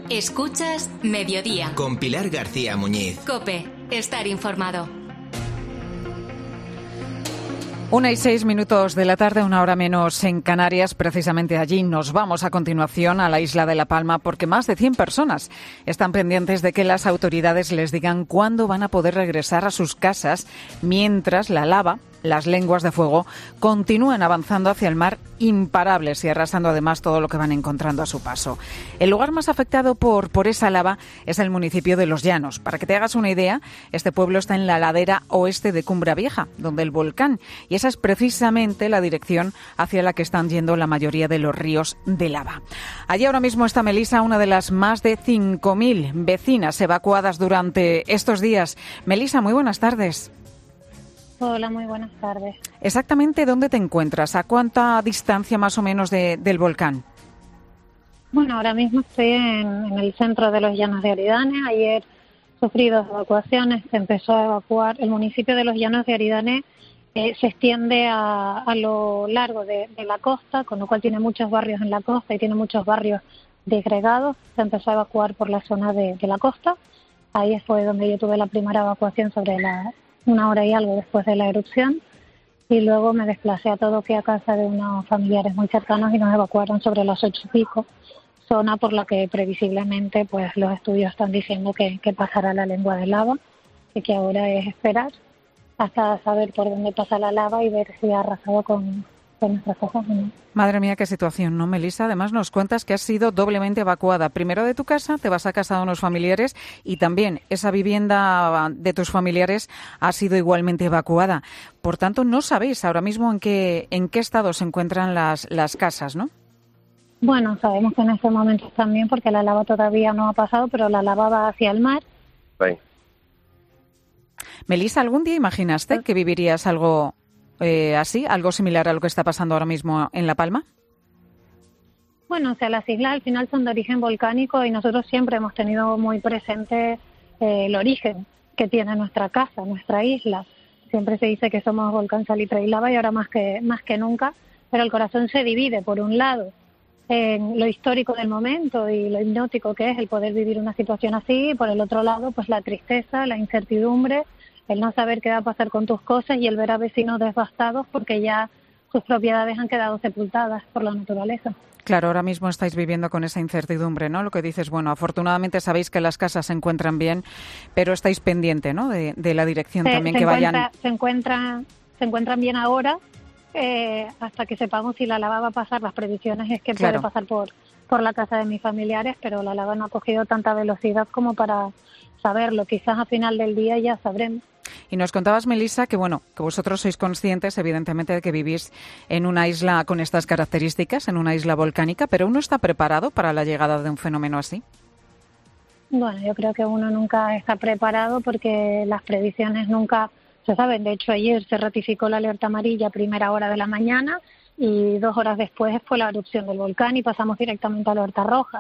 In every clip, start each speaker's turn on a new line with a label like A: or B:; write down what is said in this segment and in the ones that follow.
A: Escuchas Mediodía.
B: Con Pilar García Muñiz.
A: COPE. Estar informado.
C: 1:06 de la tarde, 1 hora menos en Canarias. Precisamente allí nos vamos a continuación a la isla de La Palma porque más de 100 personas están pendientes de que las autoridades les digan cuándo van a poder regresar a sus casas mientras la lava, las lenguas de fuego, continúan avanzando hacia el mar imparables y arrasando además todo lo que van encontrando a su paso. El lugar más afectado por esa lava es el municipio de Los Llanos. Para que te hagas una idea, este pueblo está en la ladera oeste de Cumbra Vieja, donde el volcán, y esa es precisamente la dirección hacia la que están yendo la mayoría de los ríos de lava. Allí ahora mismo está Melisa, una de las más de 5.000 vecinas evacuadas durante estos días. Melisa, muy buenas tardes.
D: Hola, muy buenas tardes.
C: ¿Exactamente dónde te encuentras? ¿A cuánta distancia más o menos del volcán?
D: Bueno, ahora mismo estoy en el centro de Los Llanos de Aridane. Ayer sufrí 2 evacuaciones. Se empezó a evacuar. El municipio de Los Llanos de Aridane se extiende a lo largo de la costa, con lo cual tiene muchos barrios en la costa y tiene muchos barrios disgregados. Se empezó a evacuar por la zona de la costa. Ahí fue donde yo tuve la primera evacuación sobre 1 hora y algo después de la erupción, y luego me desplacé a Todoque a casa de unos familiares muy cercanos y nos evacuaron sobre las 8:00, zona por la que previsiblemente pues los estudios están diciendo que pasará la lengua de lava y que ahora es esperar hasta saber por dónde pasa la lava y ver si ha arrasado con nuestras cosas.
C: Madre mía, qué situación, ¿no, Melisa? Además nos cuentas que has sido doblemente evacuada. Primero de tu casa, te vas a casa de unos familiares y también esa vivienda de tus familiares ha sido igualmente evacuada. Por tanto, no sabéis ahora mismo en qué estado se encuentran las casas, ¿no?
D: Bueno, sabemos que en este momento están bien porque la lava todavía no ha pasado, pero la lava va hacia el mar.
E: Sí.
C: Melisa, ¿algún día imaginaste que vivirías algo así, algo similar a lo que está pasando ahora mismo en La Palma?
D: Bueno, o sea, las islas al final son de origen volcánico y nosotros siempre hemos tenido muy presente el origen que tiene nuestra casa, nuestra isla. Siempre se dice que somos volcán, salitre y lava y ahora más que nunca, pero el corazón se divide, por un lado, en lo histórico del momento y lo hipnótico que es el poder vivir una situación así, y por el otro lado, pues la tristeza, la incertidumbre, el no saber qué va a pasar con tus cosas y el ver a vecinos devastados porque ya sus propiedades han quedado sepultadas por la naturaleza.
C: Claro, ahora mismo estáis viviendo con esa incertidumbre, ¿no? Lo que dices, bueno, afortunadamente sabéis que las casas se encuentran bien, pero estáis pendiente, ¿no? De la dirección también que vayan.
D: Se encuentran bien ahora, hasta que sepamos si la lava va a pasar. Las previsiones es que puede pasar por la casa de mis familiares, pero la lava no ha cogido tanta velocidad como para saberlo. Quizás a final del día ya sabremos.
C: Y nos contabas, Melisa, que bueno, que vosotros sois conscientes, evidentemente, de que vivís en una isla con estas características, en una isla volcánica, pero ¿uno está preparado para la llegada de un fenómeno así?
D: Bueno, yo creo que uno nunca está preparado porque las previsiones nunca se saben. De hecho, ayer se ratificó la alerta amarilla a primera hora de la mañana y 2 horas después fue la erupción del volcán y pasamos directamente a la alerta roja.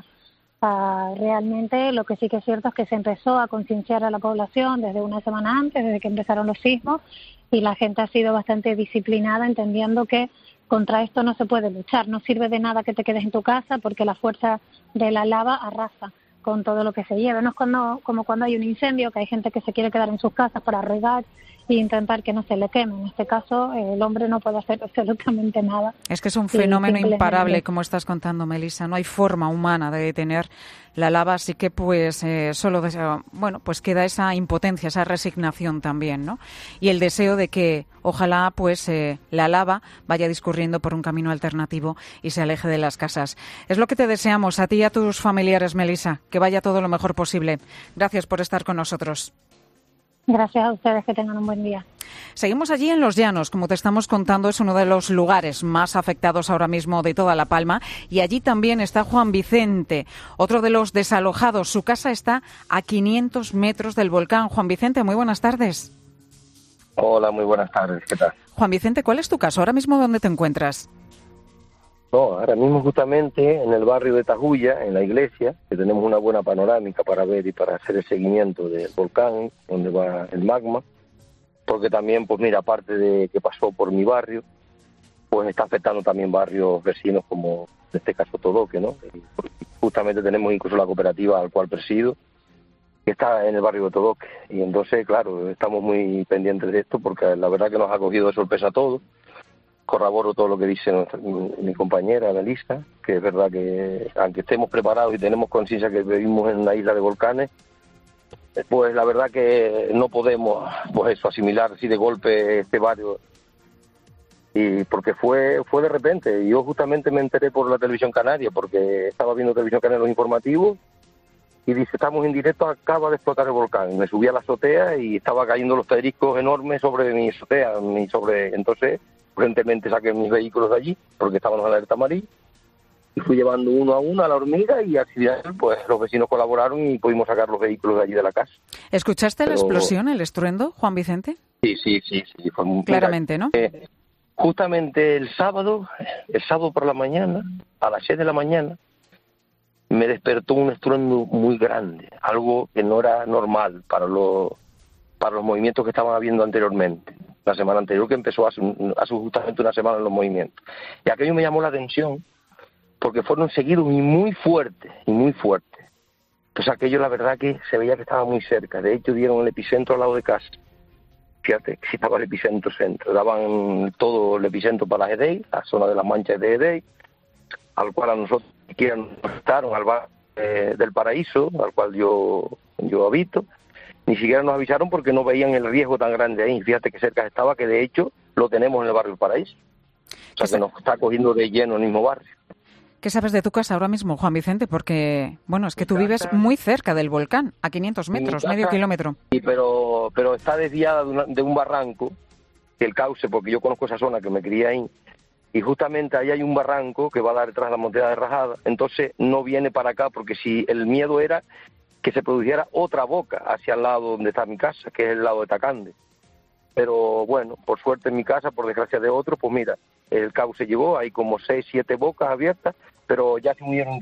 D: Realmente lo que sí que es cierto es que se empezó a concienciar a la población desde una semana antes, desde que empezaron los sismos, y la gente ha sido bastante disciplinada entendiendo que contra esto no se puede luchar. No sirve de nada que te quedes en tu casa porque la fuerza de la lava arrasa con todo lo que se lleve. No es como cuando hay un incendio, que hay gente que se quiere quedar en sus casas para regar e intentar que no se le queme. En este caso, el hombre no puede hacer absolutamente nada.
C: Es que es un fenómeno imparable, como estás contando, Melisa. No hay forma humana de detener la lava, así que pues pues queda esa impotencia, esa resignación también, ¿no? Y el deseo de que ojalá pues la lava vaya discurriendo por un camino alternativo y se aleje de las casas. Es lo que te deseamos a ti y a tus familiares, Melisa, que vaya todo lo mejor posible. Gracias por estar con nosotros.
D: Gracias a ustedes, que tengan un buen día.
C: Seguimos allí en Los Llanos, como te estamos contando, es uno de los lugares más afectados ahora mismo de toda La Palma, y allí también está Juan Vicente, otro de los desalojados. Su casa está a 500 metros del volcán. Juan Vicente, muy buenas tardes.
E: Hola, muy buenas tardes, ¿qué tal?
C: Juan Vicente, ¿cuál es tu caso? Ahora mismo, ¿dónde te encuentras?
E: No, ahora mismo justamente en el barrio de Tajuya, en la iglesia, que tenemos una buena panorámica para ver y para hacer el seguimiento del volcán, donde va el magma, porque también, pues mira, aparte de que pasó por mi barrio, pues está afectando también barrios vecinos como, en este caso, Todoque, ¿no? justamente tenemos incluso la cooperativa al cual presido, que está en el barrio de Todoque. Y entonces, claro, estamos muy pendientes de esto porque la verdad que nos ha cogido de sorpresa a todos. Corroboro todo lo que dice mi compañera Melissa, que es verdad que aunque estemos preparados y tenemos conciencia que vivimos en una isla de volcanes, pues la verdad que no podemos pues eso, asimilar así de golpe este barrio. Y porque fue de repente. Yo justamente me enteré por la televisión canaria, porque estaba viendo televisión canaria los informativos, y dice, estamos en directo, acaba de explotar el volcán. Me subí a la azotea y estaba cayendo los pedriscos enormes sobre mi azotea. Entonces, urgentemente saqué mis vehículos de allí, porque estaban en alerta amarilla, y fui llevando uno a uno a la hormiga, y al final pues los vecinos colaboraron y pudimos sacar los vehículos de allí de la casa.
C: ¿Escuchaste la explosión, el estruendo, Juan Vicente?
E: Sí, fue muy
C: claramente, ¿no?
E: Justamente el sábado por la mañana, a las 6 de la mañana, me despertó un estruendo muy grande, algo que no era normal para los movimientos que estaban habiendo anteriormente, la semana anterior, que empezó hace justamente una semana en los movimientos. Y aquello me llamó la atención, porque fueron seguidos y muy fuertes. Pues aquello la verdad que se veía que estaba muy cerca. De hecho dieron el epicentro al lado de casa. Fíjate que si estaba el epicentro, daban todo el epicentro para Edey, la zona de las manchas de Edey, al cual a nosotros nos invitaron al bar del Paraíso, al cual yo habito. Ni siquiera nos avisaron porque no veían el riesgo tan grande ahí. Fíjate que cerca estaba, que de hecho lo tenemos en el barrio del Paraíso. O sea que nos está cogiendo de lleno el mismo barrio.
C: ¿Qué sabes de tu casa ahora mismo, Juan Vicente? Porque, bueno, es que tú vives muy cerca del volcán, a 500 metros, medio kilómetro.
E: Sí, pero está desviada de un barranco, que el cauce, porque yo conozco esa zona, que me crié ahí, y justamente ahí hay un barranco que va a dar detrás de la montaña de Rajada, entonces no viene para acá, porque si el miedo era que se produjera otra boca hacia el lado donde está mi casa, que es el lado de Tacande. Pero bueno, por suerte en mi casa, por desgracia de otro, pues mira, el cauce llegó, hay como 6, 7 bocas abiertas, pero ya se unieron.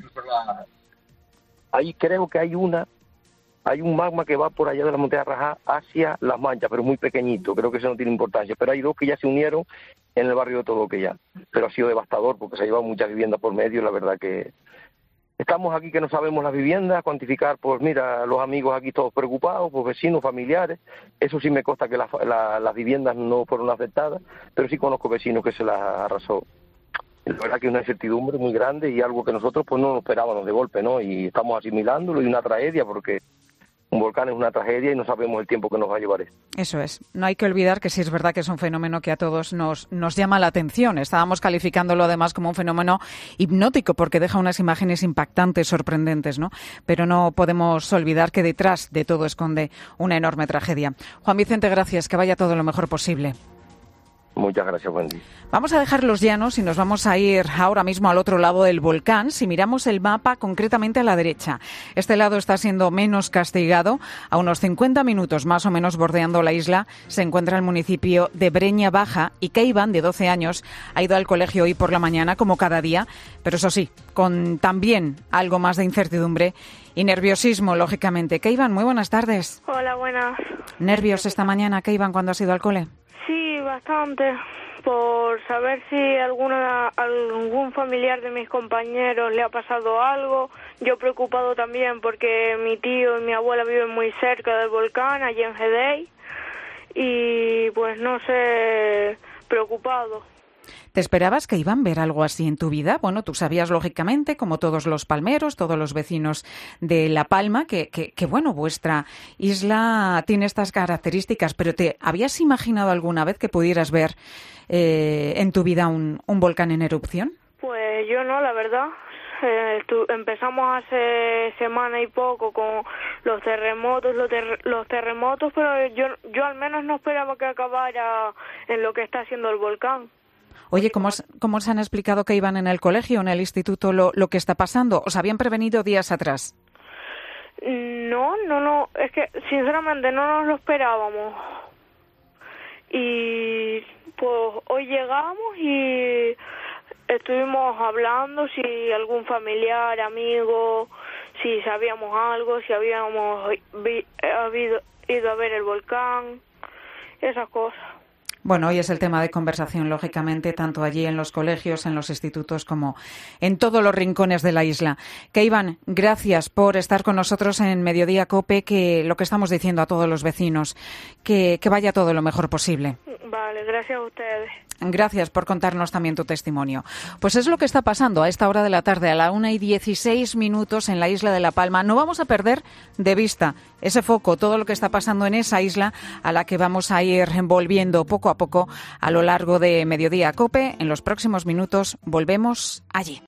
E: Ahí creo que hay un magma que va por allá de la montaña Rajá hacia Las Manchas, pero muy pequeñito, creo que eso no tiene importancia, pero hay 2 que ya se unieron en el barrio de Todoque ya, pero ha sido devastador porque se ha llevado muchas viviendas por medio, la verdad que estamos aquí que no sabemos las viviendas, cuantificar, pues mira, los amigos aquí todos preocupados, pues vecinos, familiares, eso sí me consta que las viviendas no fueron afectadas, pero sí conozco vecinos que se las arrasó. La verdad que es una incertidumbre muy grande y algo que nosotros pues no nos esperábamos de golpe, ¿no? Y estamos asimilándolo, y una tragedia, porque un volcán es una tragedia y no sabemos el tiempo que nos va a llevar esto.
C: Eso es. No hay que olvidar que sí es verdad que es un fenómeno que a todos nos llama la atención. Estábamos calificándolo además como un fenómeno hipnótico porque deja unas imágenes impactantes, sorprendentes, ¿no? Pero no podemos olvidar que detrás de todo esconde una enorme tragedia. Juan Vicente, gracias. Que vaya todo lo mejor posible.
E: Muchas gracias, Wendy.
C: Vamos a dejar los llanos y nos vamos a ir ahora mismo al otro lado del volcán. Si miramos el mapa, concretamente a la derecha, este lado está siendo menos castigado. A unos 50 minutos más o menos bordeando la isla se encuentra el municipio de Breña Baja, y Keivan, de 12 años, ha ido al colegio hoy por la mañana como cada día, pero eso sí, con también algo más de incertidumbre y nerviosismo, lógicamente. Keivan, muy buenas tardes.
F: Hola, buenas.
C: ¿Nervios esta mañana, Keivan, cuando has ido al cole?
F: Sí, bastante, por saber si algún familiar de mis compañeros le ha pasado algo. Yo preocupado también porque mi tío y mi abuela viven muy cerca del volcán, allí en Edey, y pues no sé, preocupado.
C: ¿Te esperabas que iban a ver algo así en tu vida? Bueno, tú sabías, lógicamente, como todos los palmeros, todos los vecinos de La Palma, que bueno, vuestra isla tiene estas características, pero ¿te habías imaginado alguna vez que pudieras ver en tu vida un volcán en erupción?
F: Pues yo no, la verdad. Empezamos hace semana y poco con los terremotos, pero yo al menos no esperaba que acabara en lo que está haciendo el volcán.
C: Oye, ¿cómo os han explicado que iban en el colegio, en el instituto, lo que está pasando? ¿Os habían prevenido días atrás?
F: No, es que sinceramente no nos lo esperábamos. Y pues hoy llegamos y estuvimos hablando si algún familiar, amigo, si sabíamos algo, si habíamos ido a ver el volcán, esas cosas.
C: Bueno, hoy es el tema de conversación, lógicamente, tanto allí en los colegios, en los institutos, como en todos los rincones de la isla. Keivan, gracias por estar con nosotros en Mediodía COPE, que lo que estamos diciendo a todos los vecinos, que vaya todo lo mejor posible.
F: Vale, gracias a ustedes.
C: Gracias por contarnos también tu testimonio. Pues es lo que está pasando a esta hora de la tarde, a la 1:16 en la isla de La Palma. No vamos a perder de vista ese foco, todo lo que está pasando en esa isla, a la que vamos a ir volviendo poco a poco a lo largo de Mediodía COPE. En los próximos minutos volvemos allí.